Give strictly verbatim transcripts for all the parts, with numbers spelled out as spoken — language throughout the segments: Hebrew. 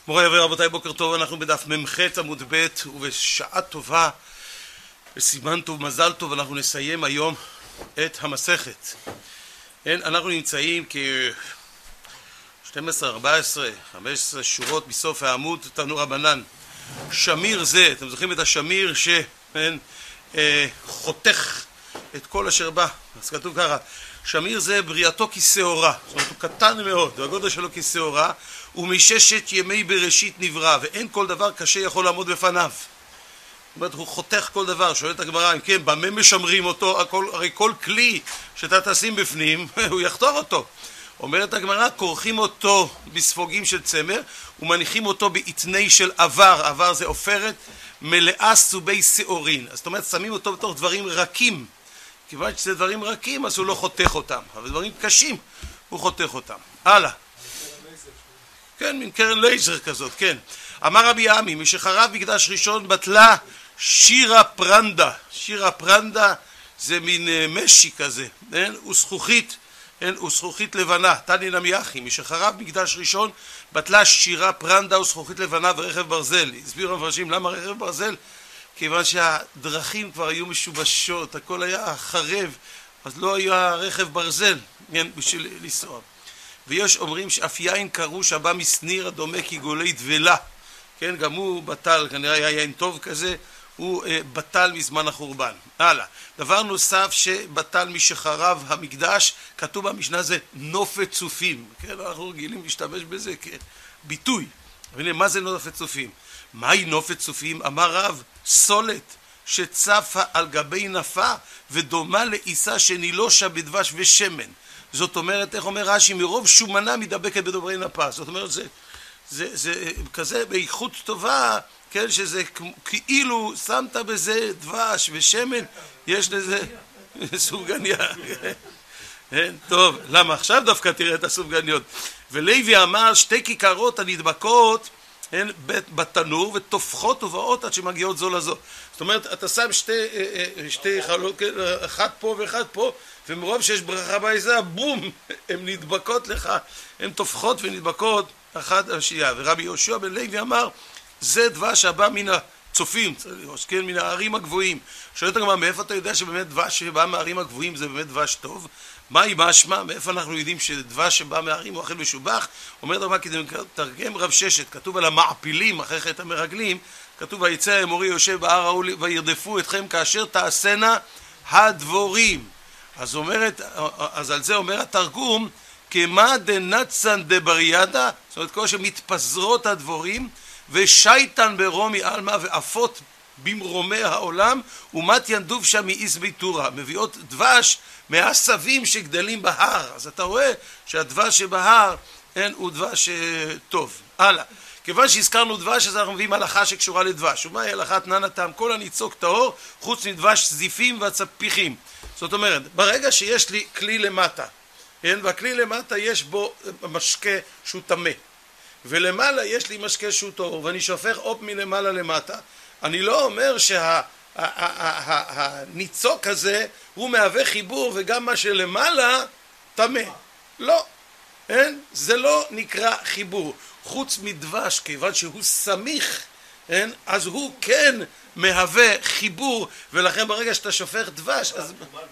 מוריי ורבותיי, בוקר טוב. אנחנו בדף ממ"ח עמוד ב', ובשעה טובה, בסימן טוב, מזל טוב, אנחנו נסיים היום את המסכת. אנחנו נמצאים כ-שתים עשרה, ארבע עשרה, חמש עשרה שורות בסוף העמוד. תנו רבנן, שמיר זה, אתם זוכרים את השמיר שחותך את כל אשר בא? אז כתוב ככה, שמיר זה בריאתו כשעורה, זאת אומרת הוא קטן מאוד, הגודל שלו כשעורה, ומששת ימי בראשית נברא, ואין כל דבר קשה יכול לעמוד בפניו. זאת אומרת, הוא חותך כל דבר. שואלת הגמרא, אם כן, במה משמרים אותו? הכל, הרי כל כלי שאתה תשים בפנים, הוא יחתור אותו. אומרת הגמרא, כורכים אותו בספוגים של צמר, ומניחים אותו בעתני של עבר. עבר זה עופרת מלאה סובי שעורין. זאת אומרת, שמים אותו בתוך דברים רכים. כיוון שזה דברים רכים, אז הוא לא חותך אותם. אבל דברים קשים, הוא חותך אותם. הלאה. כן, מין קרן לייזר כזאת, כן. אמר רבי עמי, מי שחרב מקדש ראשון בטלה שירה פרנדה. שירה פרנדה זה מין משי כזה, כן? וזכוכית, כן? וזכוכית לבנה. תני נמי אחי, מי שחרב מקדש ראשון בטלה שירה פרנדה וזכוכית לבנה ורכב ברזל. הסבירו המפרשים למה רכב ברזל? כיוון שהדרכים כבר היו משובשות, הכל היה חרב, אז לא היה רכב ברזל, כן? בשביל לנסוע. ויש אומרים שאף יין קרוש הבא מסניר הדומה כגולי דבלה, כן, גם הוא בטל, כנראה היה יין טוב כזה, הוא אה, בטל מזמן החורבן. הלאה, דבר נוסף שבטל משחרב המקדש, כתוב במשנה זה נופת צופים, כן, אנחנו רגילים להשתמש בזה כביטוי. והנה, מה זה נופת צופים? מהי נופת צופים? אמר רב, סולת שצפה על גבי נפה ודומה לעיסה שנילושה בדבש ושמן. זאת אומרת, איך אומר רש"י, מרוב שומנה מדבקת בדוברי נפה. זאת אומרת, זה, זה, זה כזה באיכות טובה, כן, שזה כאילו שמת בזה דבש ושמן, יש לזה סופגניה. טוב, למה עכשיו דווקא תראה את הסופגניות? ולוי אמר, שתי כיכרות הנדבקות הן בתנור ותופחות ובאות עד שמגיעות זו לזו. זאת אומרת, אתה שם שתי, שתי חלות, אחת פה ואחת פה, ומרוב שיש ברכה בעיזה, בום, הן נדבקות לך, הן תופחות ונדבקות אחת השנייה. ורבי יהושע בן לוי אמר, זה דבש הבא מן הצופים, כן, מן הערים הגבוהים. שואלת הגמרא, מאיפה אתה יודע שבאמת דבש שבא מהערים הגבוהים זה באמת דבש טוב? מהי משמע? מאיפה אנחנו יודעים שדבש שבא מהערים הוא אוכל משובח? אומרת הגמרא, כדי לתרגם רב ששת, כתוב על המעפילים אחרי חטא המרגלים, כתוב ויצא האמורי יושב בהר ההוא וירדפו אתכם כאשר תעשנה הדבורים. אז אומרת, אז על זה אומר התרגום, כמה דנצן דבריאדה, זאת אומרת, כמו שמתפזרות הדבורים, ושייטן ברומי אלמה ועפות במרומי העולם, ומת ינדוב שם מאיס ביתורה, מביאות דבש מהעשבים שגדלים בהר. אז אתה רואה שהדבש שבהר אין, הוא דבש טוב. הלאה. כיוון שהזכרנו דבש, אז אנחנו מביאים הלכה שקשורה לדבש. ומהי הלכת ננה טעם? כל הניצוק טהור, חוץ מדבש זיפים והצפיחים. זאת אומרת, ברגע שיש לי כלי למטה, כן? והכלי למטה יש בו משקה שהוא טמא, ולמעלה יש לי משקה שהוא טהור, ואני שופך אופ מלמעלה למטה, אני לא אומר שהניצוק הזה הוא מהווה חיבור, וגם מה שלמעלה טמא. לא, כן? זה לא נקרא חיבור. חוץ מדבש, כיוון שהוא סמיך, כן? אז הוא כן מהווה חיבור, ולכן ברגע שאתה שופך דבש, אז...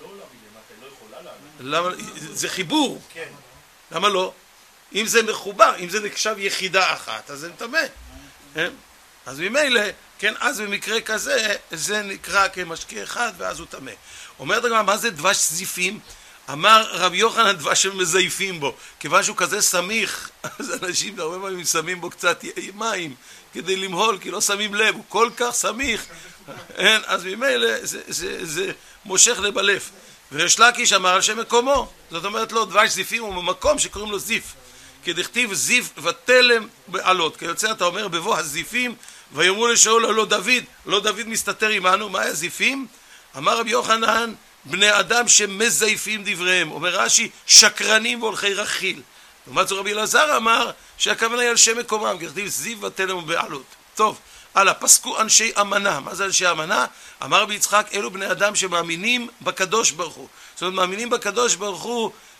למה? זה חיבור. למה לא? אם זה מחובר, אם זה נחשב יחידה אחת, אז זה טמא. אז ממילא, כן, אז במקרה כזה, זה נקרא כמשקה אחד, ואז הוא טמא. אומרת הגמרא, מה זה דבש זיפים? אמר רבי יוחנן, דבש שמזייפים בו. כיוון שהוא כזה סמיך, אז אנשים הרבה פעמים שמים בו קצת מים כדי למהול, כי לא שמים לב, הוא כל כך סמיך, אז ממילא זה, זה, זה מושך לבלף. וריש לקיש אמר על שם מקומו, זאת אומרת לו, דבש זיפים הוא במקום שקוראים לו זיף, כדכתיב זיף ותלם בעלות. כיוצא אתה אומר בבוא הזיפים, ויאמרו לשאול לא דוד, לא דוד מסתתר עמנו. מה היה זיפים? אמר רבי יוחנן, בני אדם שמזייפים דבריהם. אומר רש"י, שקרנים והולכי רכיל. לעומת זאת רבי אלעזר אמר שהכוונה היא על שם מקומם, כדכתיב זיף ותלם בעלות. טוב, הלאה, פסקו אנשי אמנה. מה זה אנשי אמנה? אמר רבי יצחק, אלו בני אדם שמאמינים בקדוש ברוך הוא. זאת אומרת, מאמינים בקדוש ברוך הוא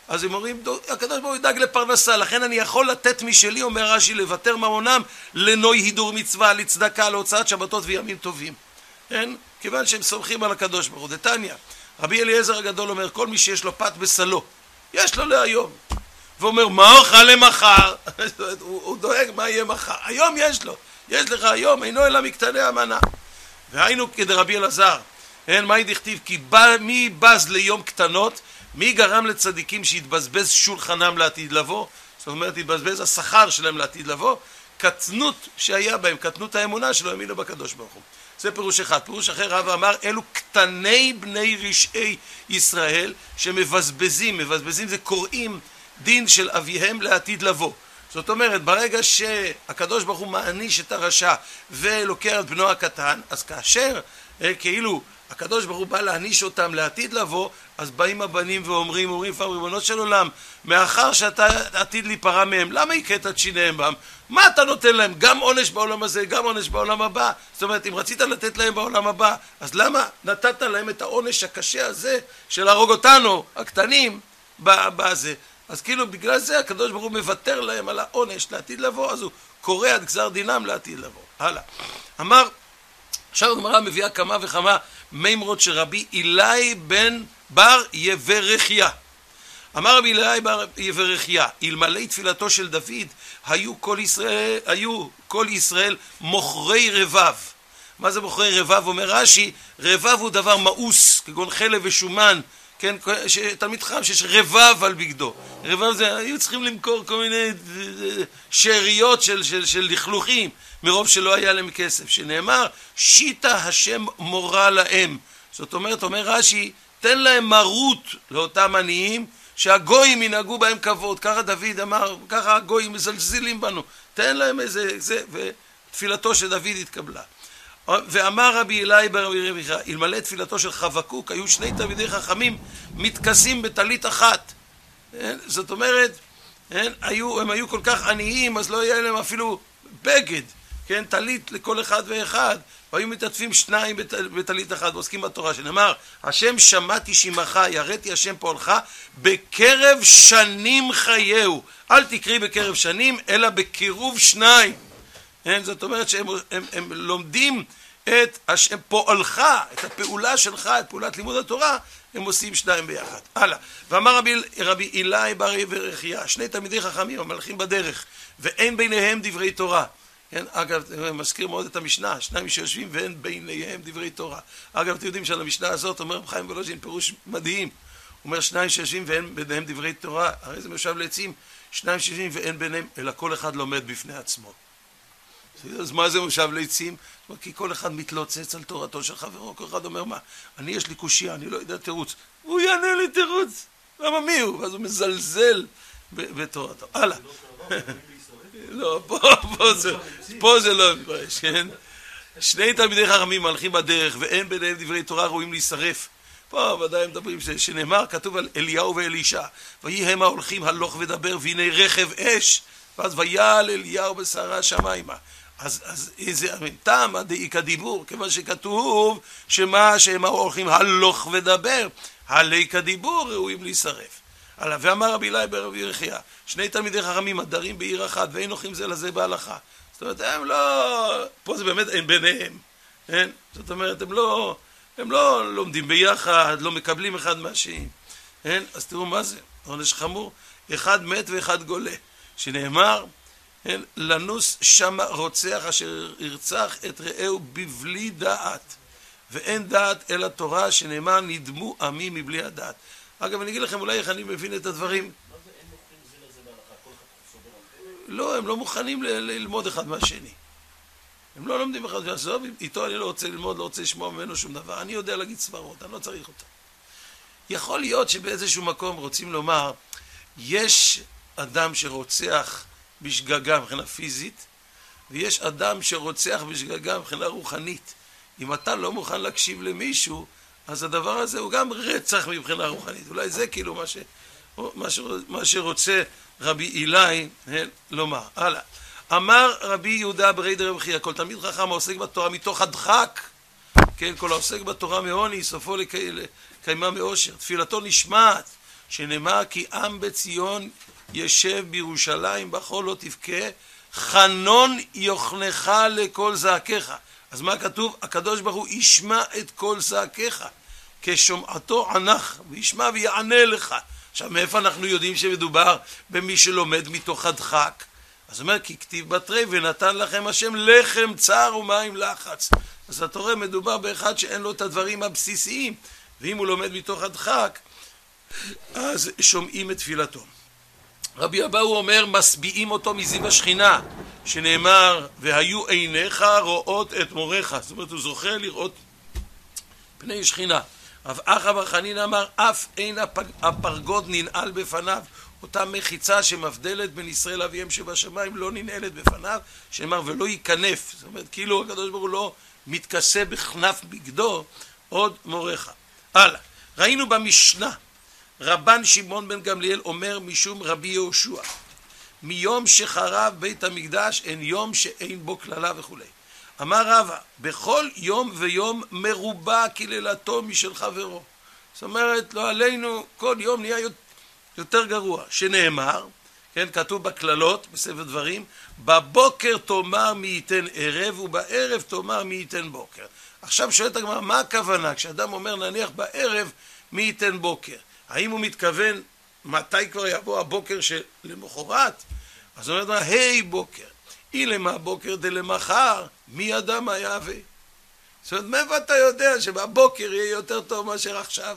אז הם אומרים, הקדוש ברוך הוא ידאג לפרנסה, לכן אני יכול לתת משלי, אומר רש"י, לוותר ממונם לנוי הידור מצווה, לצדקה, להוצאת שבתות וימים טובים. כן? כיוון שהם סומכים על הקדוש ברוך הוא. דתניא, רבי אליעזר הגדול אומר, כל מי שיש לו פת בסלו, יש לו להיום. ואומר, מה אוכל למחר? הוא, הוא דואג מה יהיה מחר. היום יש לו. יש לך היום, אינו אלא מקטני המנה. והיינו כדרבי אלעזר. אין, מה דכתיב? כי בא, מי בז ליום קטנות, מי גרם לצדיקים שהתבזבז שולחנם לעתיד לבוא? זאת אומרת, התבזבז השכר שלהם לעתיד לבוא. קטנות שהיה בהם, קטנות האמונה שלו, האמינו בקדוש ברוך הוא. זה פירוש אחד. פירוש אחר, רב אמר, אלו קטני בני רשעי ישראל שמבזבזים, מבזבזים זה קוראים דין של אביהם לעתיד לבוא. זאת אומרת, ברגע שהקדוש ברוך הוא מעניש את הרשע ולוקח את בנו הקטן, אז כאשר כאילו הקדוש ברוך הוא בא להעניש אותם לעתיד לבוא, אז באים הבנים ואומרים, אומרים פעם ריבונות של עולם, מאחר שאתה עתיד להיפרע מהם, למה הכית את שיניהם בהם? מה אתה נותן להם? גם עונש בעולם הזה, גם עונש בעולם הבא. זאת אומרת, אם רצית לתת להם בעולם הבא, אז למה נתת להם את העונש הקשה הזה של הרוג אותנו, הקטנים, בזה? אז כאילו בגלל זה הקדוש ברוך הוא מוותר להם על העונש לעתיד לבוא, אז הוא קורא את גזר דינם לעתיד לבוא. הלאה. אמר, עכשיו הגמרא מביאה כמה וכמה מימרות של רבי אילאי בן בר יברכיה. אמר רבי אילאי בר יברכיה, אלמלא תפילתו של דוד, היו כל ישראל, היו כל ישראל מוכרי רבב. מה זה מוכרי רבב? אומר רש"י, רבב הוא דבר מאוס, כגון חלב ושומן, כן, תלמיד חכם שיש רבב על בגדו. רבב זה, היו צריכים למכור כל מיני שאריות של, של, של לכלוכים, מרוב שלא היה להם כסף. שנאמר, שיטה השם מורה להם. זאת אומרת, אומר רש"י, תן להם מרות לאותם עניים, שהגויים ינהגו בהם כבוד. ככה דוד אמר, ככה הגויים מזלזלים בנו. תן להם איזה, זה, ותפילתו של דוד התקבלה. ואמר רבי אילאי בר יברכיה, אלמלא תפילתו של חבקוק, היו שני תלמידי חכמים מתכסים בטלית אחת. זאת אומרת, הם היו, הם היו כל כך עניים, אז לא היה להם אפילו בגד, כן, טלית לכל אחד ואחד, והיו מתעטפים שניים בטלית אחת, ועוסקים בתורה, שנאמר, השם שמעתי שמך, יראתי השם פועלך, בקרב שנים חייהו. אל תקרי בקרב שנים, אלא בקירוב שניים. זאת אומרת שהם הם, הם לומדים את השם פועלך, את הפעולה שלך, את פעולת לימוד התורה, הם עושים שניים ביחד. הלאה. ואמר רבי, רבי אילאי בר יברכיה, שני תלמידי חכמים המלכים בדרך, ואין ביניהם דברי תורה. כן, אגב, מזכיר מאוד את המשנה, שניים שיושבים ואין ביניהם דברי תורה. אגב, אתם יודעים שעל המשנה הזאת אומר רב חיים וולוז'ין פירוש מדהים. הוא אומר שניים שיושבים ואין ביניהם דברי תורה, הרי זה מיושב לעצים, שניים שיושבים ואין ביניהם, אלא כל אחד לומד בפני עצמו. אז מה זה מושב לעצים? כי כל אחד מתלוצץ על תורתו של חברו, כל אחד אומר מה, אני יש לי קושיה, אני לא יודע תירוץ, הוא יענה לי תירוץ, למה מי הוא? ואז הוא מזלזל בתורתו. הלאה. לא, פה זה לא מתברש, כן? שני תלמידי חכמים הלכים בדרך ואין ביניהם דברי תורה ראויים להישרף. פה ודאי מדברים שנאמר, כתוב על אליהו ואלישע, ויהי הם ההולכים הלוך ודבר והנה רכב אש, ואז ויעל אליהו בסערה שמיימה. אז, אז איזה טעם הדאיק הדיבור, כיוון שכתוב שמה שהם הולכים הלוך ודבר, הליק הדיבור ראויים להישרף. ואמר רבי אילאי בר יברכיה, שני תלמידי חכמים הדרים בעיר אחת ואין נוחים זה לזה בהלכה. זאת אומרת, הם לא, פה זה באמת אין ביניהם, אין? זאת אומרת, הם לא, הם לא לומדים ביחד, לא מקבלים אחד מהשני, אין? אז תראו מה זה, עונש חמור, אחד מת ואחד גולה, שנאמר, אין? לנוס שם רוצח אשר ירצח את רעהו בבלי דעת, ואין דעת אלא תורה, שנאמר נדמו עמי מבלי הדעת. אגב, אני אגיד לכם אולי איך אני מבין את הדברים. מה זה אין מוכנים זה לזה בהלכה? כל אחד סובר על זה? לא, הם לא מוכנים ללמוד אחד מהשני. הם לא לומדים אחד מהשני. איתו אני לא רוצה ללמוד, לא רוצה לשמוע ממנו שום דבר. אני יודע להגיד סברות, אני לא צריך אותה. יכול להיות שבאיזשהו מקום רוצים לומר, יש אדם שרוצח בשגגה מבחינה פיזית, ויש אדם שרוצח בשגגה מבחינה רוחנית. אם אתה לא מוכן להקשיב למישהו, אז הדבר הזה הוא גם רצח מבחינה רוחנית. אולי זה כאילו מה, ש, מה, ש, מה שרוצה רבי אילאי לומר. הלאה. אמר רבי יהודה ברי דר יברכיה, כל תלמיד חכם העוסק בתורה מתוך הדחק, כן, כל העוסק בתורה מעוני, סופו לקיימה מאושר, תפילתו נשמעת, שנאמר כי עם בציון ישב בירושלים בכל לא תבכה, חנון יוכנך לכל זעקך. אז מה כתוב? הקדוש ברוך הוא ישמע את כל זעקך, כשומעתו ענך, וישמע ויענה לך. עכשיו מאיפה אנחנו יודעים שמדובר במי שלומד מתוך הדחק? אז אומר כי כתיב בתרי ונתן לכם השם לחם צר ומים לחץ. אז אתה רואה מדובר באחד שאין לו את הדברים הבסיסיים, ואם הוא לומד מתוך הדחק אז שומעים את תפילתו. רבי אבאו אומר משביעים אותו מזיו השכינה, שנאמר והיו עיניך רואות את מורך. זאת אומרת הוא זוכה לראות פני שכינה. רב אחא בר חנינא אמר אף אין הפרגוד ננעל בפניו, אותה מחיצה שמבדלת בין ישראל לאביהם שבשמיים לא ננעלת בפניו, שנאמר ולא ייכנף. זאת אומרת כאילו הקדוש ברוך הוא לא מתכסה בכנף בגדו עוד מורך. הלאה, ראינו במשנה רבן שמעון בן גמליאל אומר משום רבי יהושע מיום שחרב בית המקדש אין יום שאין בו כללה וכו'. אמר רבא בכל יום ויום מרובה קללתו משל חברו. זאת אומרת לא עלינו כל יום נהיה יותר גרוע, שנאמר, כן, כתוב בכללות בספר דברים, בבוקר תאמר מי ייתן ערב ובערב תאמר מי ייתן בוקר. עכשיו שואלת הגמרא מה הכוונה כשאדם אומר נניח בערב מי ייתן בוקר, האם הוא מתכוון מתי כבר יבוא הבוקר שלמחרת? אז הוא אומר היי בוקר אילמה בוקר דלמחר מי ידע מה יהווה. זאת אומרת מאיפה אתה יודע שבבוקר יהיה יותר טוב מאשר עכשיו?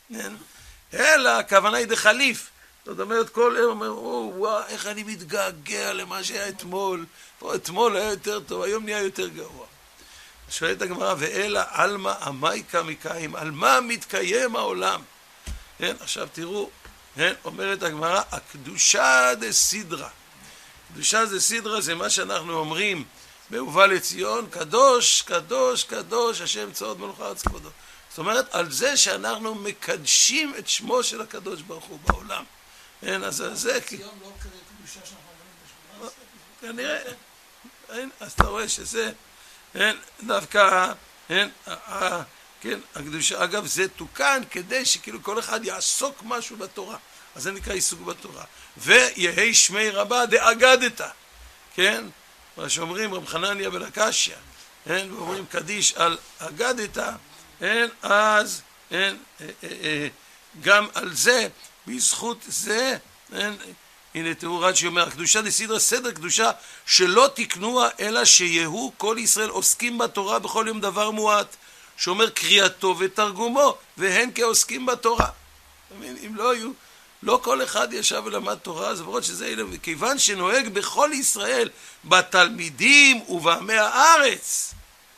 אלא הכוונה היא דחליף. זאת אומרת כל ערב אומר וואו איך אני מתגעגע למה שהיה אתמול, אתמול היה יותר טוב היום נהיה יותר גרוע. שואלת הגמרא ואלא עלמא עמייקה מקיים, על מה מתקיים העולם? כן, עכשיו תראו, כן, אומרת הגמרא הקדושה דסדרה. קדושה דסדרה זה מה שאנחנו אומרים בהובא לציון, קדוש קדוש קדוש השם צבאות מלך הארץ כבודו. זאת אומרת על זה שאנחנו מקדשים את שמו של הקדוש ברוך הוא בעולם. כן, אז זה ציון לא קדושה שאנחנו אומרים בשמונה כנראה, כן, אז אתה רואה שזה, כן, דווקא, כן, כן, הקדושה, אגב זה תוקן כדי שכאילו כל אחד יעסוק משהו בתורה, אז זה נקרא עיסוק בתורה. ויהי שמי רבה דאגדת, כן, מה שאומרים רב חנניה בן עקשיא, כן, ואומרים קדיש על אגדת, כן, אז, כן, גם על זה, בזכות זה, כן, הנה תראו רש"י אומר, הקדושה דסדרה סדר קדושה שלא תקנוה אלא שיהו כל ישראל עוסקים בתורה בכל יום דבר מועט, שאומר קריאתו ותרגומו והן כעוסקים בתורה. אם לא היו, לא כל אחד ישב ולמד תורה, אז ברור שזה אלה, וכיוון שנוהג בכל ישראל בתלמידים ובעמי הארץ,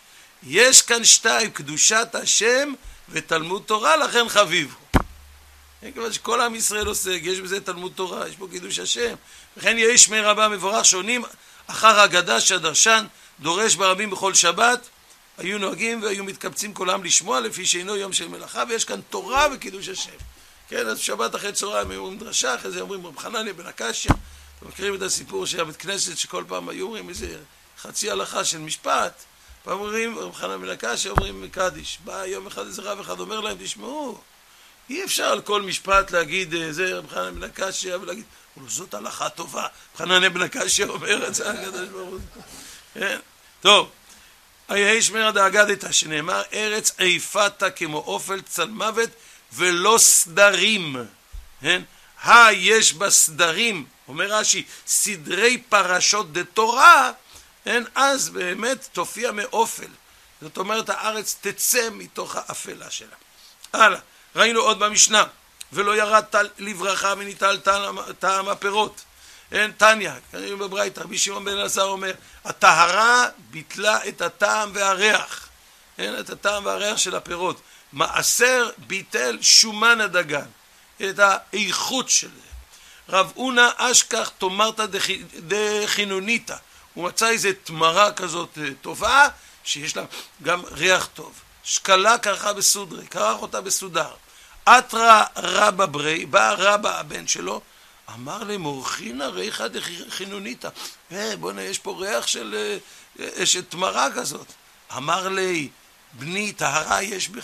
יש כאן שתיים, קדושת השם ותלמוד תורה, לכן חביבו. כיוון שכל עם ישראל עוסק, יש בזה תלמוד תורה, יש פה קידוש השם, וכן יהי שמי רבה מבורך, שעונים אחר הגדה שהדרשן דורש ברבים בכל שבת, היו נוהגים והיו מתקבצים כולם לשמוע לפי שאינו יום של מלאכה, ויש כאן תורה וקידוש השם. כן, אז שבת אחרי צהריים היו אומרים דרשה, אחרי זה אומרים רב חנניה בן עקשיא. אתם מכירים את הסיפור שהיה בית כנסת שכל פעם היו אומרים איזה חצי הלכה של משפט, פעם אומרים רב חנניה בן עקשיא, אומרים קדיש. בא יום אחד איזה רב אחד אומר להם, תשמעו, אי אפשר על כל משפט להגיד זה רב חנניה בן עקשיא ולהגיד, זאת הלכה טובה. רב חנניה בן עקשיא אומר את זה, הקדוש ברוך הוא. כן, טוב. היהי שמי דאגדת, שנאמר ארץ עיפת כמו אופל צל מוות ולא סדרים, כן? היש בסדרים, אומר רש"י, סדרי פרשות דתורה, כן? אז באמת תופיע מאופל. זאת אומרת הארץ תצא מתוך האפלה שלה. הלאה, ראינו עוד במשנה, ולא ירד טל לברכה וניטל טעם הפירות. אין תניא, כנראה בברייתא, רבי שמעון בן אלעזר אומר, הטהרה ביטלה את הטעם והריח, אין את הטעם והריח של הפירות. מעשר ביטל שומן הדגן, את האיכות של זה. רב אונא אשכח תומרתא דחינוניתא, הוא מצא איזו תמרה כזאת טובה, שיש לה גם ריח טוב. שקלה קרחה בסודרי, קרח אותה בסודר. אתרא רבא ברי, בא רבא הבן שלו, אמר לי מורחינה ריחא דחינוניתא, אה בוא'נה יש פה ריח של, של תמרה כזאת. אמר לי בני טהרה יש בך,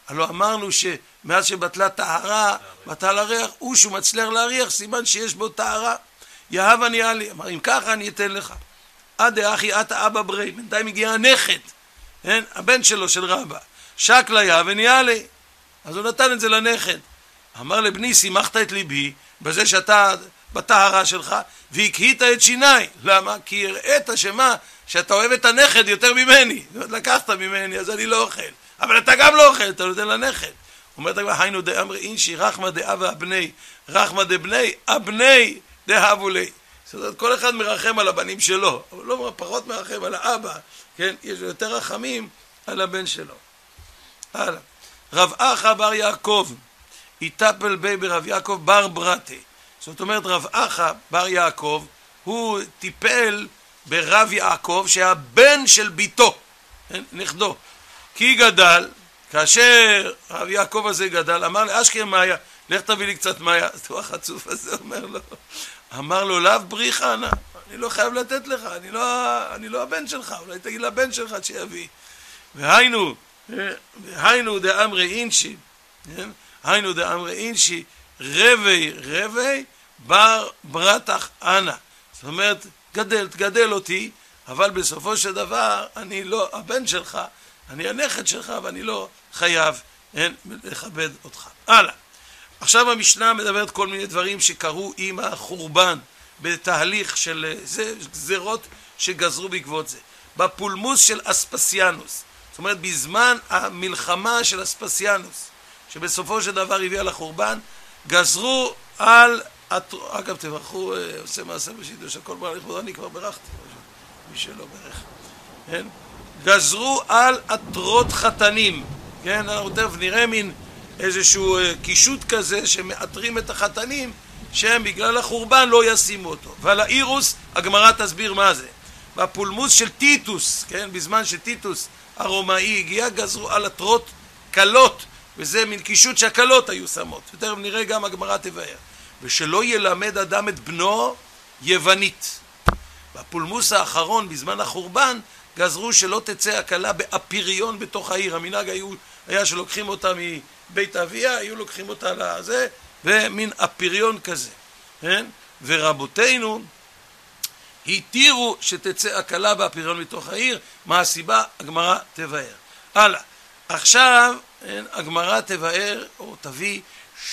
הלוא אמרנו שמאז שבטלה טהרה, בטל הריח, הוא שהוא מצליח להריח, סימן שיש בו טהרה. יהב אני עלי, אמר, אם ככה אני אתן לך. עד אחי עתה אבא ברי, בינתיים הגיע הנכד, כן? הבן שלו של רבא, שקלה יהב אני עלי. אז הוא נתן את זה לנכד. אמר לבני, שימחת את ליבי בזה שאתה בטהרה שלך, והקהית את שיניי. למה? כי הראית שמה, שאתה אוהב את הנכד יותר ממני. לקחת ממני, אז אני לא אוכל. אבל אתה גם לא אוכל, אתה נותן לנכד. אומרת הגמרא, היינו דאמרי אינשי, רחמא דאבה הבני, רחמא דבני, הבני דהבו לי. זאת אומרת, כל אחד מרחם על הבנים שלו, אבל לא פחות מרחם על האבא, כן? יש יותר רחמים על הבן שלו. הלאה. רב אחא בר יעקב, איטפל בי ברב יעקב בר ברתי. זאת אומרת, רב אחא בר יעקב, הוא טיפל ברב יעקב, שהבן של ביתו, נכדו. כי גדל, כאשר רב יעקב הזה גדל, אמר לי, אשכם מאיה, לך תביא לי קצת מאיה. אז הוא החצוף הזה אומר לו, אמר לו, לאו בריחה נא, אני לא חייב לתת לך, אני לא, אני לא הבן שלך, אולי תגיד לבן שלך שיביא. והיינו, היינו דאמרי אינשי, היינו דאמרי אינשי, רבי רבי בר ברתח אנא. זאת אומרת, גדל, תגדל אותי, אבל בסופו של דבר אני לא הבן שלך, אני הנכד שלך, ואני לא חייב אין, לכבד אותך. הלאה. עכשיו המשנה מדברת כל מיני דברים שקרו עם החורבן, בתהליך של זה, גזרות שגזרו בעקבות זה. בפולמוס של אספסיאנוס, זאת אומרת, בזמן המלחמה של אספסיאנוס, שבסופו של דבר הביאה לחורבן, גזרו על, אגב תברכו, עושה מעשה בשידוש, הכל ברח לכבודו, אני כבר ברכתי, מי שלא ברך, כן? גזרו על עטרות חתנים, כן? אנחנו תכף נראה מין איזשהו קישוט כזה שמעטרים את החתנים, שהם בגלל החורבן לא ישימו אותו. ועל האירוס, הגמרא תסביר מה זה. בפולמוס של טיטוס, כן? בזמן שטיטוס הרומאי הגיע, גזרו על עטרות קלות, וזה מין קישוט שהקלות היו שמות. ותכף נראה גם הגמרא תבאר. ושלא ילמד אדם את בנו יוונית. בפולמוס האחרון, בזמן החורבן, גזרו שלא תצא הקלה באפיריון בתוך העיר. המנהג היו, היה שלוקחים אותה מבית אביה, היו לוקחים אותה לזה, ומין אפיריון כזה. כן? ורבותינו התירו שתצא הקלה באפיריון מתוך העיר. מה הסיבה? הגמרא תבאר. הלאה. עכשיו הגמרא תבאר או תביא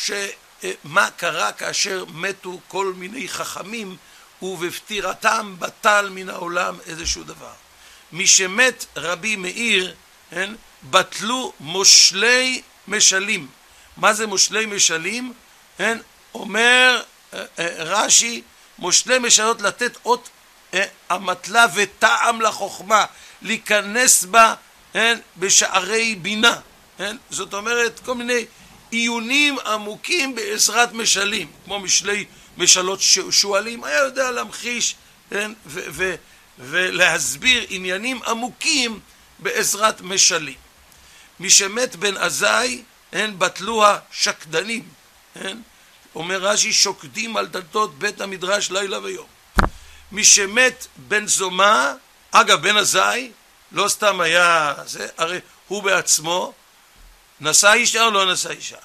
שמה קרה כאשר מתו כל מיני חכמים ובפטירתם בטל מן העולם איזשהו דבר. משמת רבי מאיר, כן, בטלו מושלי משלים. מה זה מושלי משלים? כן, אומר אה, אה, רש"י, מושלי משלות לתת אות אה, המטלה וטעם לחוכמה, להיכנס בה, כן, בשערי בינה. כן? זאת אומרת, כל מיני עיונים עמוקים בעזרת משלים, כמו משלי משלות שואלים, היה יודע להמחיש, כן? ו- ו- ולהסביר עניינים עמוקים בעזרת משלים. מי שמת בן עזאי, הן בטלו השקדנים, כן? אומר רש"י, שוקדים על דלתות בית המדרש לילה ויום. מי שמת בן זומה, אגב בן עזאי, לא סתם היה זה, הרי הוא בעצמו נשא אישה או לא נשא אישה?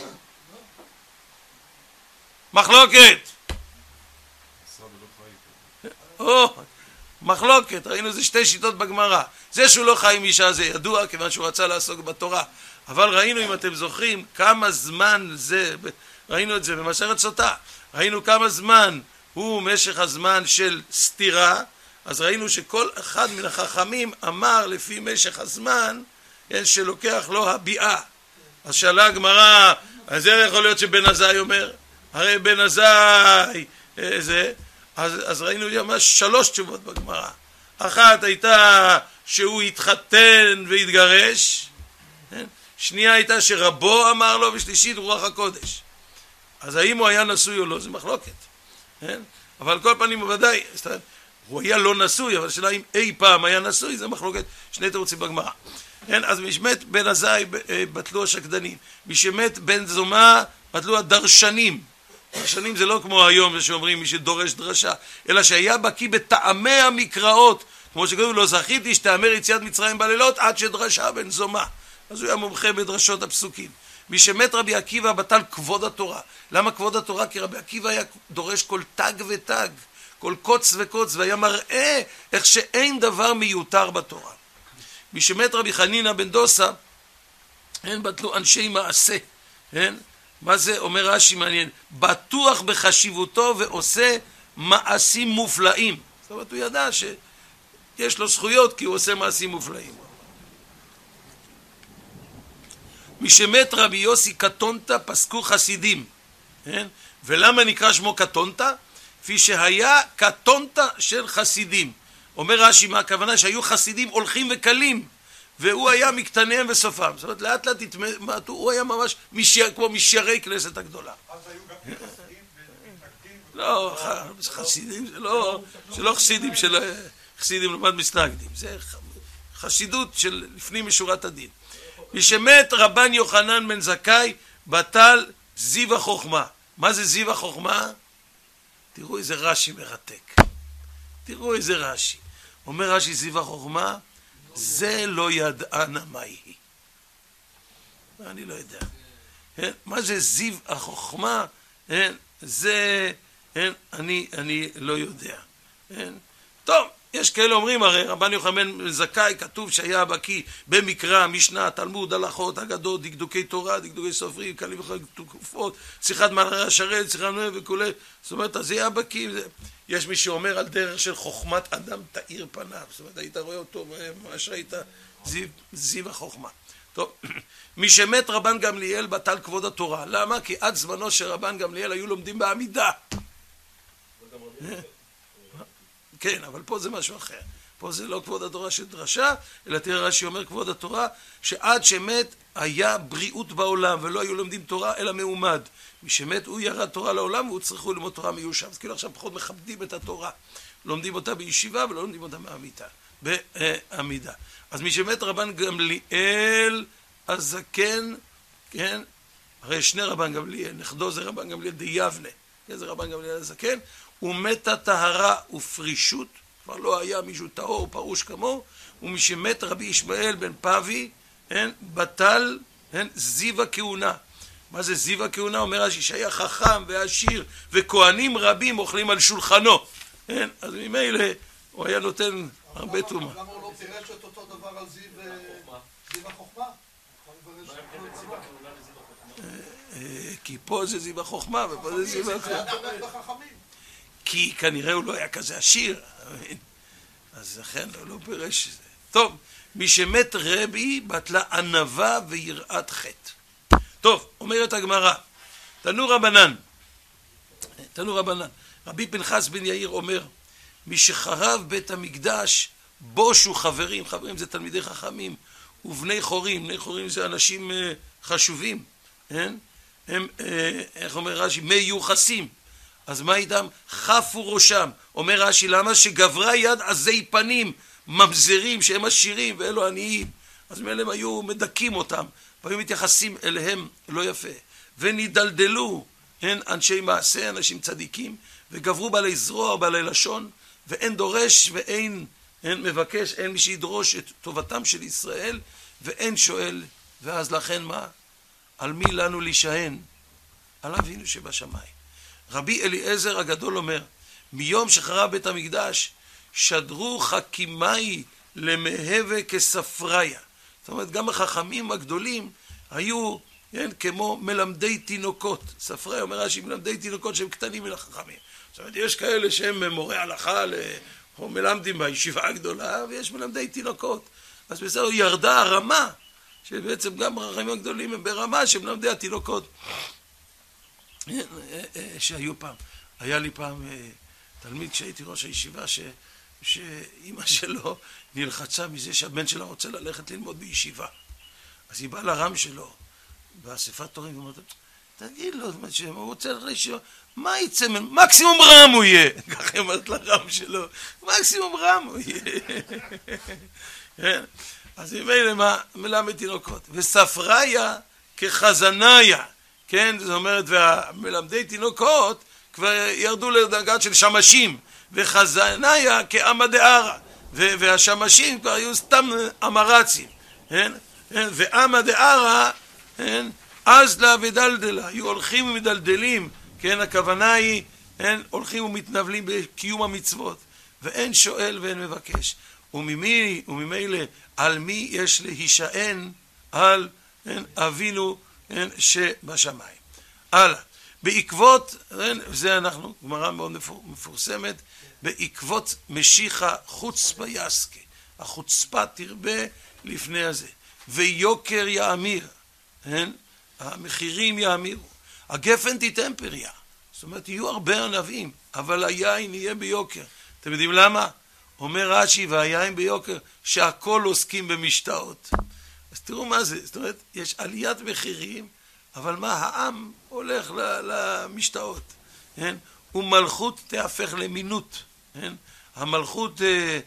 מחלוקת. או, מחלוקת, ראינו זה שתי שיטות בגמרא. זה שהוא לא חי עם אישה זה ידוע, כיוון שהוא רצה לעסוק בתורה. אבל ראינו, אם אתם זוכרים, כמה זמן זה, ראינו את זה במסכת סוטה, ראינו כמה זמן הוא משך הזמן של סתירה, אז ראינו שכל אחד מן החכמים אמר לפי משך הזמן, שלוקח לו הביאה. אז שאלה הגמרא, אז זה יכול להיות שבן עזאי אומר, הרי בן עזאי זה, אז, אז ראינו ממש שלוש תשובות בגמרא. אחת הייתה שהוא התחתן והתגרש, שנייה הייתה שרבו אמר לו, ושלישית רוח הקודש. אז האם הוא היה נשוי או לא, זה מחלוקת. אבל כל פנים ודאי, הוא היה לא נשוי, אבל השאלה אם אי פעם היה נשוי, זה מחלוקת שני תירוצים בגמרא. כן, אז מי שמת בן עזאי בטלו השקדנים, מי שמת בן זומה בטלו הדרשנים. דרשנים זה לא כמו היום שאומרים מי שדורש דרשה, אלא שהיה בקיא בטעמי המקראות, כמו שכתוב, לא זכיתי שתאמר יציאת מצרים בלילות עד שדרשה בן זומה. אז הוא היה מומחה בדרשות הפסוקים. מי שמת רבי עקיבא בטל כבוד התורה. למה כבוד התורה? כי רבי עקיבא היה דורש כל תג ותג, כל קוץ וקוץ, והיה מראה איך שאין דבר מיותר בתורה. מי שמת רבי חנינא בן דוסא, הם בטלו אנשי מעשה. כן? מה זה? אומר רש"י מעניין, בטוח בחשיבותו ועושה מעשים מופלאים. זאת אומרת, הוא ידע שיש לו זכויות כי הוא עושה מעשים מופלאים. מי שמת רבי יוסי קטונתא פסקו חסידים. כן? ולמה נקרא שמו קטונתא? כפי שהיה קטונתא של חסידים. אומר רש"י, מה הכוונה? שהיו חסידים הולכים וקלים, והוא היה מקטניהם וסופם. זאת אומרת, לאט לאט התמעטו, הוא היה ממש משייר, כמו משיירי כנסת הגדולה. אז היו גם חסידים ומתנגדים? לא, חסידים זה לא, זה לא חסידים של חסידים לעומת מסתנגדים. זה חסידות של לפנים משורת הדין. מי שמת רבן יוחנן בן זכאי בטל זיו החוכמה. מה זה זיו החוכמה? תראו איזה רש"י מרתק. תראו איזה רש"י. אומר רש"י זיו החוכמה, זה לא ידענה מה היא. אני לא יודע. מה זה זיו החוכמה? זה אני אני לא יודע. טוב, יש כאלה אומרים, הרי רבן יוחנן בן זכאי כתוב שהיה בקיא במקרא, משנה, תלמוד, הלכות, אגדות, דקדוקי תורה, דקדוקי סופרים, כלים ותקופות, שיחת מעלה השרת, שיחת נועה וכו'. זאת אומרת, אז היה בקיא. יש מי שאומר על דרך של חוכמת אדם תאיר פניו. זאת אומרת, היית רואה אותו, ממש ראית זיו, זיו החוכמה. טוב, מי שמת רבן גמליאל בטל כבוד התורה. למה? כי עד זמנו של רבן גמליאל היו לומדים בעמידה. כן, אבל פה זה משהו אחר. פה זה לא כבוד התורה של דרשה, אלא תראה רש"י אומר כבוד התורה, שעד שמת היה בריאות בעולם, ולא היו לומדים תורה אלא מעומד. מי שמת הוא ירד תורה לעולם, והוא צריכו ללמוד תורה מיושב. אז כאילו עכשיו פחות מכבדים את התורה. לומדים אותה בישיבה ולא לומדים אותה מעמידה, בעמידה. אז מי שמת רבן גמליאל הזקן, כן? הרי שני רבן גמליאל, נכדו זה רבן גמליאל די יבנה, כן? זה רבן גמליאל הזקן, ומתה טהרה ופרישות, כבר לא היה מישהו טהור פרוש כמוהו, ומי שמת רבי ישמעאל בן פאבי, כן? בטל, כן? זיו הכהונה. מה זה זיו הכהונה? אומר רש"י שהיה חכם ועשיר וכהנים רבים אוכלים על שולחנו, כן? אז ממילא הוא היה נותן הרבה תרומה. למה הוא לא פירש את אותו דבר על זיו החוכמה? כי פה זה זיו החוכמה ופה זה זיו החוכמה. כי כנראה הוא לא היה כזה עשיר, אז לכן הוא לא פירש את זה. טוב, מי שמת רבי בטלה ענווה ויראת חטא. טוב, אומרת הגמרא, תנו רבנן, תנו רבנן, רבי פנחס בן יאיר אומר, מי שחרב בית המקדש בושו חברים, חברים זה תלמידי חכמים, ובני חורים, בני חורים זה אנשים חשובים, הם, הם איך אומר רש"י, מיוחסים. אז מה איתם? חפו ראשם. אומר רש"י, למה? שגברה יד עזי פנים, ממזרים שהם עשירים ואלו עניים. אז מאלה הם היו מדכים אותם, והיו מתייחסים אליהם לא יפה. ונידלדלו, הן אנשי מעשה, אנשים צדיקים, וגברו בעלי זרוע, בעלי לשון, ואין דורש ואין אין מבקש, אין מי שידרוש את טובתם של ישראל, ואין שואל. ואז לכן מה? על מי לנו להישען? על אבינו שבשמיים. רבי אליעזר הגדול אומר, מיום שחרב בית המקדש, שדרו חכימי למהווה כספריה. זאת אומרת, גם החכמים הגדולים היו, כן, כמו מלמדי תינוקות. ספריה אומר רש"י, מלמדי תינוקות שהם קטנים מן החכמים. זאת אומרת, יש כאלה שהם מורי הלכה, או מלמדים בישיבה הגדולה, ויש מלמדי תינוקות. אז בסדר, ירדה הרמה, שבעצם גם החכמים הגדולים הם ברמה של מלמדי התינוקות. שהיו פעם, היה לי פעם תלמיד כשהייתי ראש הישיבה ש, שאימא שלו נלחצה מזה שהבן שלה רוצה ללכת ללמוד בישיבה. אז היא באה לרם שלו באספת הורים ואומרת, תגיד לו, הוא רוצה ללכת לישיבה, מה יצא ממנו? מקסימום רם הוא יהיה. ככה היא אומרת לרם שלו, מקסימום רם הוא יהיה. אז היא מילא מה מלמד תינוקות. וספריה כחזניה. כן, זאת אומרת, והמלמדי תינוקות כבר ירדו לדרגת של שמשים, וחזניה כעמא דערא, והשמשים כבר היו סתם אמרצים, כן? ועמא דערא, אז לה ודלדלה, היו הולכים ומדלדלים, כן, הכוונה היא, הולכים ומתנבלים בקיום המצוות, ואין שואל ואין מבקש. וממי, וממילא, על מי יש להישען? על אבינו שבשמיים. הלאה. בעקבות, זה אנחנו, גמרא מאוד מפורסמת, בעקבות משיחה חוצפה יסקה, החוצפה תרבה לפני הזה, ויוקר יאמיר, המחירים יאמירו, הגפן תטמפריה, זאת אומרת יהיו הרבה ענבים, אבל היין יהיה ביוקר. אתם יודעים למה? אומר רש"י, והיין ביוקר, שהכל עוסקים במשתאות. אז תראו מה זה, זאת אומרת, יש עליית מחירים, אבל מה, העם הולך למשתאות, כן? ומלכות תהפך למינות, כן? המלכות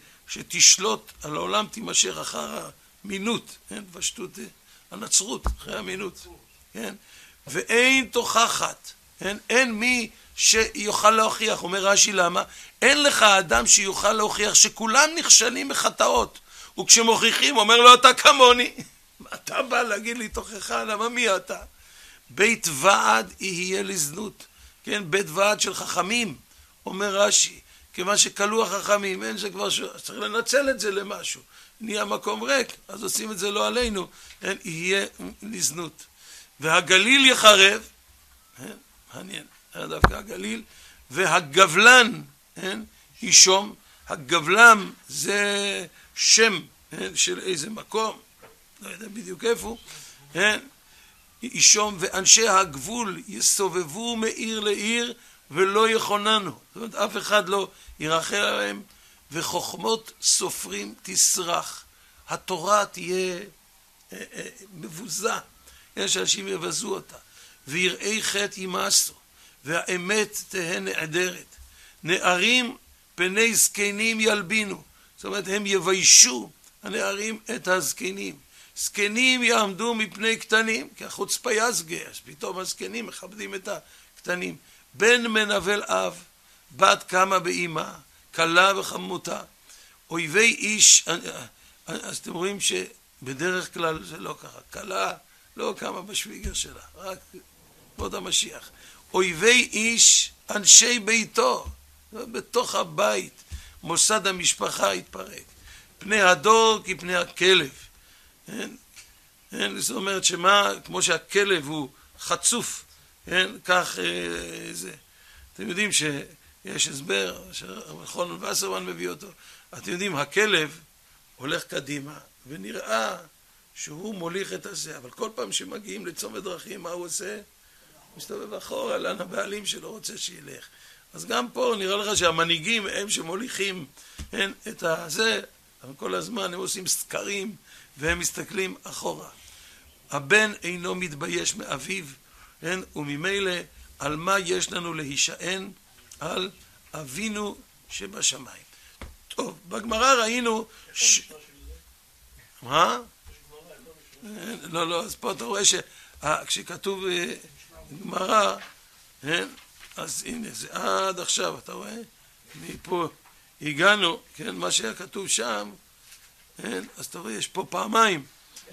שתשלוט על העולם תימשך אחר המינות, כן? פשטות הנצרות, אחרי המינות, כן? ואין תוכחת, כן? אין מי שיוכל להוכיח, אומר רש"י, למה? אין לך אדם שיוכל להוכיח שכולם נכשלים בחטאות, וכשמוכיחים אומר לו אתה כמוני, אתה בא להגיד לי תוכחה, למה מי אתה? בית ועד יהיה לזנות, כן? בית ועד של חכמים, אומר רש"י, כיוון שכלו החכמים, אין שכבר ש... צריך לנצל את זה למשהו, נהיה מקום ריק, אז עושים את זה לא עלינו, כן? יהיה לזנות. והגליל יחרב, כן? מעניין, היה דווקא הגליל, והגבלן, כן? ישום, הגבלם זה שם, כן? של איזה מקום, לא יודע בדיוק איפה, כן? ישום, ואנשי הגבול יסובבו מעיר לעיר ולא יכוננו, זאת אומרת אף אחד לא ירחל עליהם, וחוכמות סופרים תסרח, התורה תהיה אה, אה, מבוזה, יש אנשים יבזו אותה, ויראי חטא ימאסו, והאמת תהא נעדרת, נערים פני זקנים ילבינו, זאת אומרת הם יביישו הנערים את הזקנים, זקנים יעמדו מפני קטנים, כי החוצפה יסגה, אז פתאום הזקנים מכבדים את הקטנים. בן מנבל אב, בת קמה באמא, כלה וחמותה, אויבי איש, אז אתם רואים שבדרך כלל זה לא ככה, כלה לא קמה בשוויגר שלה, רק כבוד המשיח. אויבי איש, אנשי ביתו, בתוך הבית, מוסד המשפחה התפרק. פני הדור כפני הכלב. אין, אין, זאת אומרת שמה, כמו שהכלב הוא חצוף, אין, כך אה, זה. אתם יודעים שיש הסבר, שרחון וסרמן מביא אותו, אתם יודעים, הכלב הולך קדימה, ונראה שהוא מוליך את הזה, אבל כל פעם שמגיעים לצומת דרכים, מה הוא עושה? הוא מסתובב אחורה, לאן הבעלים שלו רוצה שילך. אז גם פה נראה לך שהמנהיגים הם שמוליכים אין, את הזה, אבל כל הזמן הם עושים סקרים, והם מסתכלים אחורה. הבן אינו מתבייש מאביו, כן? וממילא על מה יש לנו להישען? על אבינו שבשמיים. טוב, בגמרא ראינו ש... מה? לא, לא, אז פה אתה רואה שכשכתוב גמרא, אז הנה, זה עד עכשיו, אתה רואה? מפה הגענו, כן, מה שהיה כתוב שם, אז אתה רואה, יש פה פעמיים,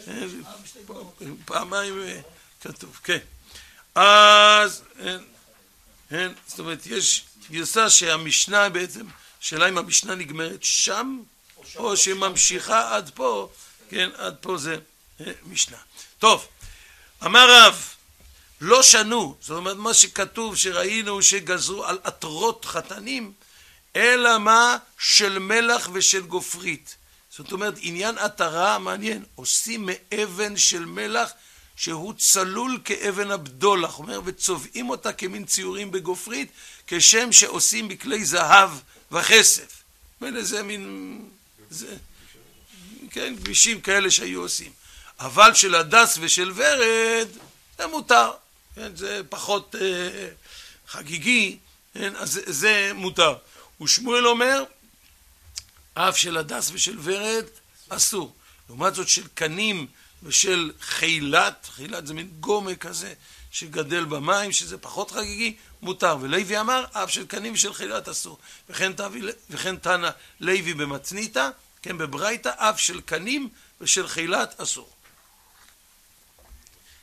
פעמיים כתוב, כן. אז, זאת אומרת, יש גרסה שהמשנה בעצם, שאלה אם המשנה נגמרת שם, או שממשיכה עד פה, כן, עד פה זה משנה. טוב, אמר רב, לא שנו, זאת אומרת, מה שכתוב, שראינו שגזרו על עטרות חתנים, אלא מה? של מלח ושל גופרית. זאת אומרת, עניין עטרה מעניין, עושים מאבן של מלח שהוא צלול כאבן הבדולח, אומר, וצובעים אותה כמין ציורים בגופרית, כשם שעושים בכלי זהב וכסף. ולזה מין, זה, כן, גבישים כאלה שהיו עושים. אבל של הדס ושל ורד, זה מותר, כן, זה פחות אה, חגיגי, כן, אז זה, זה מותר. ושמואל אומר, אף של הדס ושל ורד אסור. לעומת זאת של קנים ושל חילת, חילת זה מין גומה כזה שגדל במים, שזה פחות חגיגי, מותר. ולוי אמר, אף של קנים ושל חילת אסור. וכן, וכן תנא לוי במצניתא, כן, בברייתא, אף של קנים ושל חילת אסור.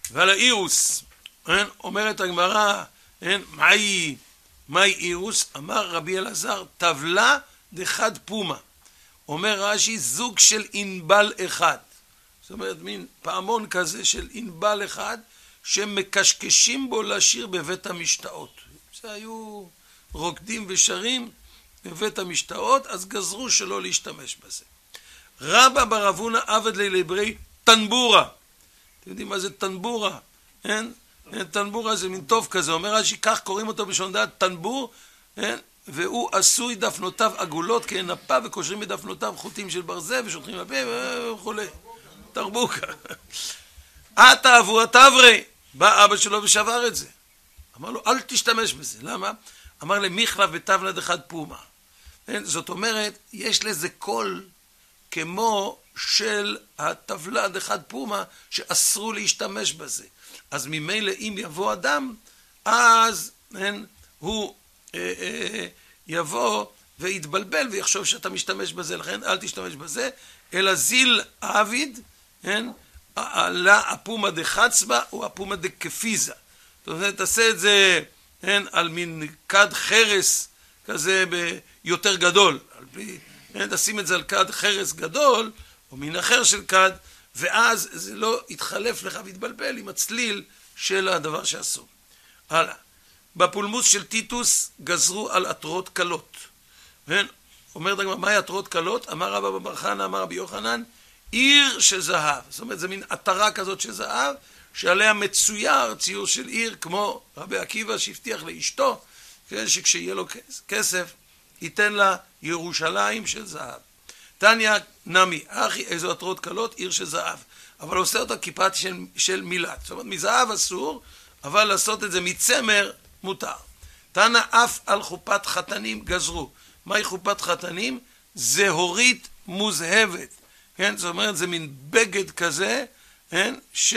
ועל האירוס, כן? אומרת הגמרא, כן? מהי, מהי אירוס? אמר רבי אלעזר, טבלה דחד פומה. אומר רש"י, זוג של ענבל אחד. זאת אומרת, מין פעמון כזה של ענבל אחד, שמקשקשים בו לשיר בבית המשתאות. שהיו רוקדים ושרים בבית המשתאות, אז גזרו שלא להשתמש בזה. רבא בר אבונה עבד ללברי טנבורה. אתם יודעים מה זה טנבורה? אין? טנבורה זה מין טוב כזה. אומר רש"י, כך קוראים אותו בלשון דעת, טנבור, אין? והוא עשוי דפנותיו עגולות כנפה, וקושרים בדפנותיו חוטים של ברזל ושולחים לפה וכו'. תרבוקה. עתה אבו התברי. בא אבא שלו ושבר את זה. אמר לו, אל תשתמש בזה. למה? אמר לי, מיכלב בטבלה דחד פומה. זאת אומרת, יש לזה קול כמו של הטבלה דחד פומה, שאסרו להשתמש בזה. אז ממילא אם יבוא אדם, אז אין, הוא אה, אה, יבוא ויתבלבל ויחשוב שאתה משתמש בזה, לכן אל תשתמש בזה, אלא זיל עביד, אין, עלה הפומה דחצבה או הפומה דקפיזה. זאת אומרת, תעשה את זה, אין, על מין כד חרס כזה ביותר גדול. על פי, אין, תשים את זה על כד חרס גדול, או מין אחר של כד, ואז זה לא יתחלף לך ויתבלבל עם הצליל של הדבר שעשו. הלאה. בפולמוס של טיטוס גזרו על עטרות קלות. כן? אומר דגמר, מהי עטרות קלות? אמר רבא בר חנא, אמר רבי יוחנן, עיר של זהב. זאת אומרת, זה מין עטרה כזאת של זהב, שעליה מצויר ציור של עיר, כמו רבי עקיבא שהבטיח לאשתו, כן? שכשיהיה לו כסף, ייתן לה ירושלים של זהב. תניא נמי, אחי, איזו עטרות קלות, עיר של זהב. אבל עושה אותה כיפת של, של מילת. זאת אומרת, מזהב אסור, אבל לעשות את זה מצמר מותר. תנא אף על חופת חתנים גזרו. מהי חופת חתנים? זהורית מוזהבת. כן? זאת אומרת, זה מין בגד כזה, כן?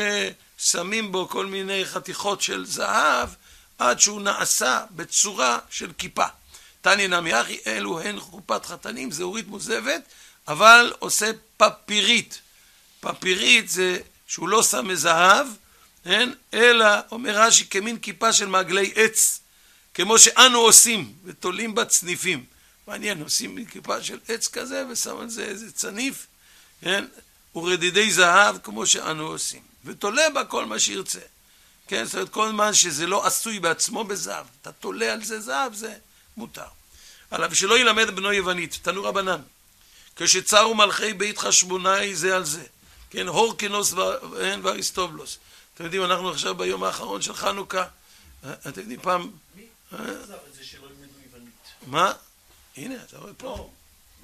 ששמים בו כל מיני חתיכות של זהב, עד שהוא נעשה בצורה של כיפה. תניא נמי אחי, אלו הן חופת חתנים, זהורית מוזהבת, אבל עושה פפירית. פפירית זה שהוא לא שם מזהב, אין? אלא אומר רש"י כמין כיפה של מעגלי עץ, כמו שאנו עושים ותולים בה צניפים. מעניין, עושים מין כיפה של עץ כזה ושם על זה איזה צניף, כן? ורדידי זהב כמו שאנו עושים, ותולה בה כל מה שירצה. כן? זאת אומרת, כל זמן שזה לא עשוי בעצמו בזהב, אתה תולה על זה זהב, זה מותר. עליו שלא ילמד בנו יוונית, תנו רבנן, כשצרו מלכי בית חשמונאי זה על זה, כן, הורקינוס ואריסטובלוס. אתם יודעים, אנחנו עכשיו ביום האחרון של חנוכה, אתם יודעים פעם... מי גזר את זה שלא ילמדו יוונית? מה? הנה, אתה רואה פה. לא,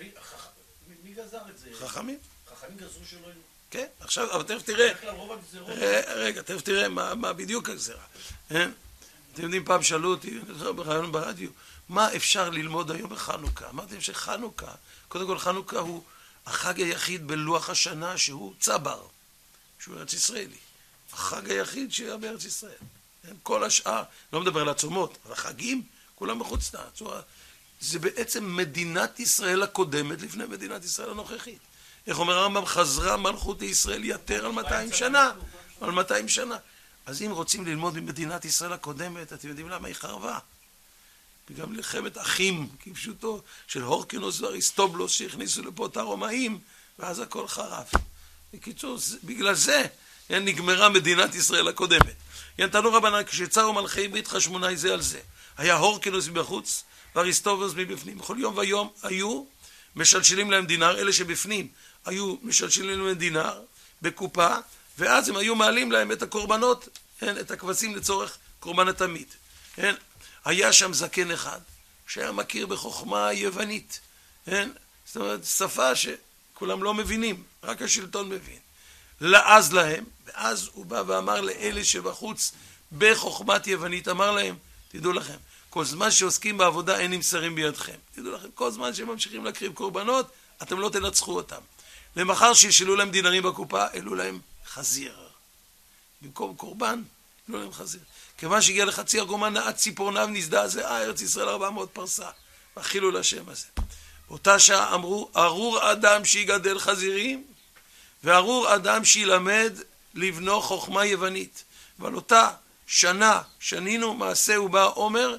מי גזר את זה? חכמים. חכמים גזרו שלא ילמדו. כן, עכשיו, אבל תכף תראה. בדרך כלל רוב הגזרות. רגע, תכף תראה מה בדיוק הגזרה. אתם יודעים, פעם שאלו אותי, ברעיון ברדיו, מה אפשר ללמוד היום בחנוכה? אמרתי שחנוכה, קודם כל חנוכה הוא החג היחיד בלוח השנה שהוא צבר, שהוא ארץ ישראלי. החג היחיד שהיה בארץ ישראל. כל השאר, לא מדבר על הצומות, אבל החגים, כולם מחוץ לארץ. זה בעצם מדינת ישראל הקודמת לפני מדינת ישראל הנוכחית. איך אומר הרמב"ם, חזרה מלכות ישראל יותר על מאתיים שנה. על מאתיים שנה. אז אם רוצים ללמוד ממדינת ישראל הקודמת, אתם יודעים למה היא חרבה? בגלל מלחמת אחים, כפשוטו, של הורקינוס ואריסטובלוס שהכניסו לפה את הרומאים, ואז הכל חרב. בקיצור, בגלל זה נגמרה מדינת ישראל הקודמת. תנו רבנן, כשצרו מלכי בית חשמונאי זה על זה. היה הורקינוס מבחוץ ואריסטובלוס מבפנים. בכל יום ויום היו משלשלים להם דינר, אלה שבפנים היו משלשלים להם דינר בקופה, ואז הם היו מעלים להם את הקורבנות, את הכבשים לצורך קורבן התמיד. היה שם זקן אחד שהיה מכיר בחוכמה היוונית, זאת אומרת שפה שכולם לא מבינים, רק השלטון מבין. לעז להם, ואז הוא בא ואמר לאלה שבחוץ בחוכמת יוונית, אמר להם, תדעו לכם, כל זמן שעוסקים בעבודה אין נמסרים בידכם. תדעו לכם, כל זמן שהם ממשיכים להקריב קורבנות, אתם לא תנצחו אותם. למחר שישלו להם דינרים בקופה, העלו להם חזיר. במקום קורבן, העלו להם חזיר. כיוון שהגיע לחצי ארגומן, נעץ ציפורניו נזדעזעה ארץ ישראל ארבע מאות פרסה. והחילו לשם הזה. באותה שעה אמרו, ארור אדם שיגדל חזירים, וארור אדם שילמד לבנו חוכמה יוונית. אבל אותה שנה שנינו מעשה ובא עומר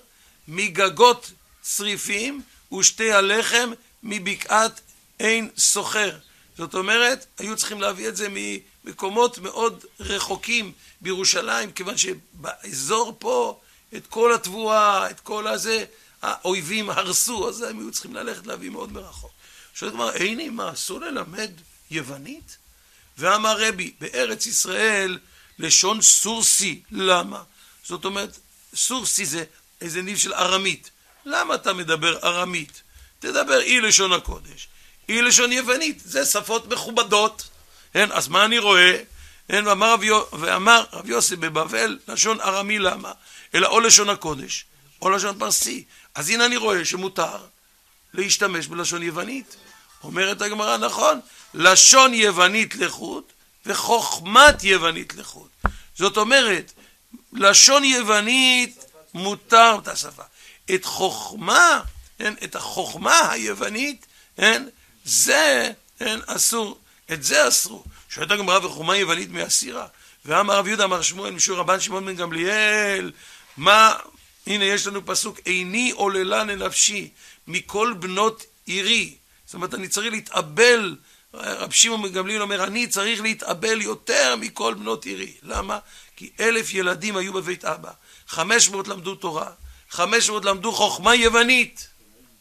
מגגות צריפים ושתי הלחם מבקעת אין סוחר. זאת אומרת, היו צריכים להביא את זה ממקומות מאוד רחוקים בירושלים, כיוון שבאזור פה את כל התבואה, את כל הזה, האויבים הרסו, אז הם היו צריכים ללכת להביא מאוד מרחוק. שואלת אמר, איני, מה, אסור ללמד יוונית? ואמר רבי, בארץ ישראל לשון סורסי, למה? זאת אומרת, סורסי זה איזה ניב של ארמית. למה אתה מדבר ארמית? תדבר אי לשון הקודש, אי לשון יוונית, זה שפות מכובדות. כן, אז מה אני רואה? כן, ואמר רב, יו, ואמר רב יוסף בבבל, לשון ארמי למה? אלא או לשון הקודש, או לשון פרסי. אז הנה אני רואה שמותר להשתמש בלשון יוונית. אומרת הגמרא, נכון, לשון יוונית לחוד וחוכמת יוונית לחוד. זאת אומרת, לשון יוונית מותר את השפה. את חוכמה, כן, את החוכמה היוונית, כן, זה, כן, אסור. את זה אסרו. שואלת הגמרא, וחוכמה יוונית מאסירה. ואמר רב יהודה אמר שמואל משום רבן שמעון בן גמליאל, מה, הנה יש לנו פסוק, איני עוללה לנפשי מכל בנות עירי. זאת אומרת, אני צריך להתאבל, רב שמעון בן גמליאל אומר, אני צריך להתאבל יותר מכל בנות עירי. למה? כי אלף ילדים היו בבית אבא, חמש מאות למדו תורה, חמש מאות למדו חוכמה יוונית,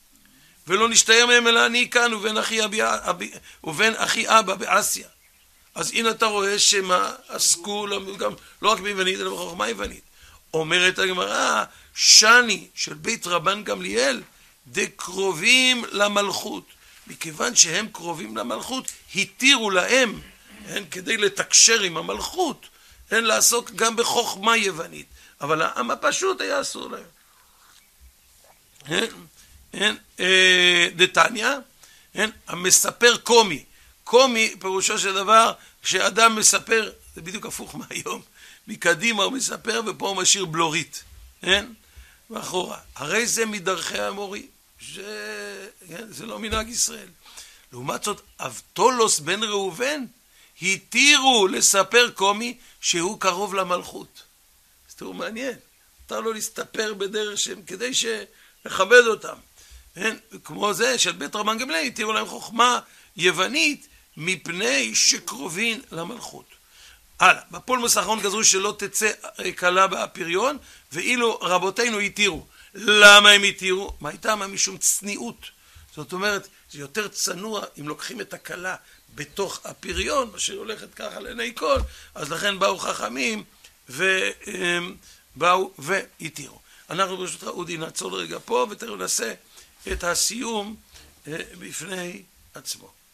ולא נשתער מהם אלא אני כאן ובין אחי, אבי, אבי, ובין אחי אבא באסיה. אז הנה אתה רואה שמה עסקו גם, לא רק ביוונית אלא בחוכמה יוונית. אומרת הגמרא, שני של בית רבן גמליאל דקרובים למלכות, מכיוון שהם קרובים למלכות התירו להם, כן, כדי לתקשר עם המלכות, כן, לעסוק גם בחוכמה יוונית, אבל העם הפשוט היה אסור להם. כן, כן, אה, דתניא, כן, המספר קומי. קומי פירושו של דבר, כשאדם מספר, זה בדיוק הפוך מהיום, מקדימה הוא מספר ופה הוא משאיר בלורית, כן, מאחורה. הרי זה מדרכי המורי, ש... כן, זה לא מנהג ישראל. לעומת זאת, אבטולוס בן ראובן, התירו לספר קומי שהוא קרוב למלכות. אז תראו, מעניין. מותר לו להסתפר בדרך שהם כדי שנכבד אותם. כן? כמו זה של בית רבן גמליאל, התירו להם חוכמה יוונית מפני שקרובים למלכות. הלאה, בפולמוס האחרון גזרו שלא תצא קלה בפריון, ואילו רבותינו התירו. למה הם התירו? מה הייתה? מה משום צניעות. זאת אומרת, זה יותר צנוע אם לוקחים את הקלה בתוך הפריון, מה שהולכת ככה לעיני כל, אז לכן באו חכמים ובאו והתירו. אנחנו ברשותך אודי נעצור רגע פה ותכף נעשה את הסיום בפני עצמו.